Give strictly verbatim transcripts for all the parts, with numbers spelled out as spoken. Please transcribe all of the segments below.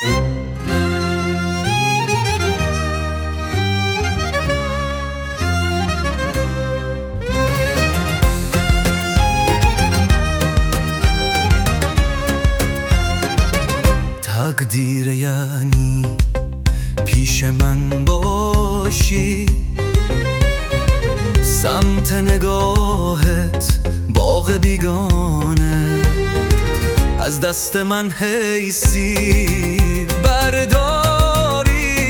تقدیر یعنی پیش من باشی، سمت نگاهت باغ بیگانه، از دست من حیثی برداری،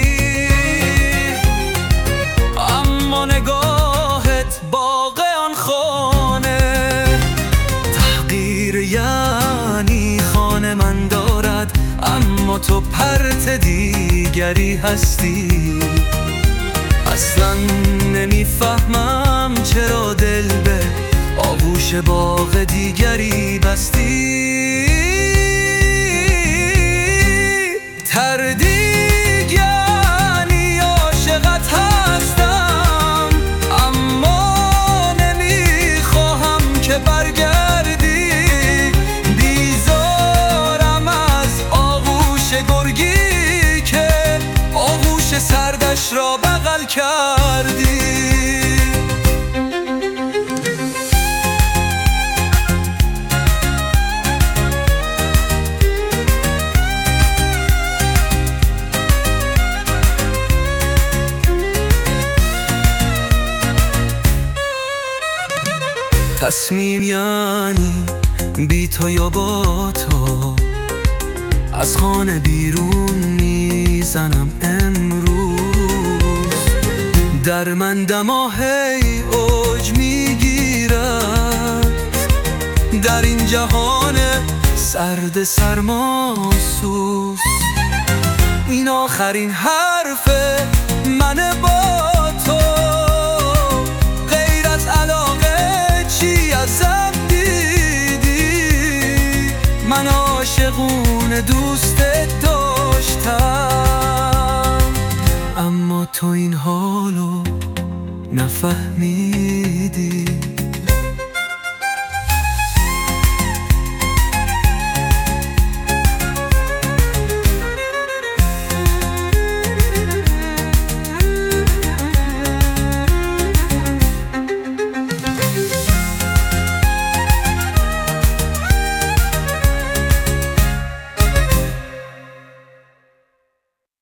اما نگاهت باغ آن خانه. تحقیر یعنی خانه من دارد اما تو پرت دیگری هستی. اصلا نمیفهمم چرا دل به آغوش باغ دیگری بستی. تردید یعنی عاشقت هستم اما نمیخواهم که برگردی. بیزارم از آغوش گرگی که آغوش سردش را بغل کردی. تصمیم یعنی بی تو یا با تو از خانه بیرون میزنم امروز. در من دماهی اوج میگیرد در این جهان سرد سرماسوز. این آخرین حرف من با تو، غیر از علاقه چی ازم دیدی؟ من عاشقونه دوست داشتم اما تو این حالو نفهمیدی.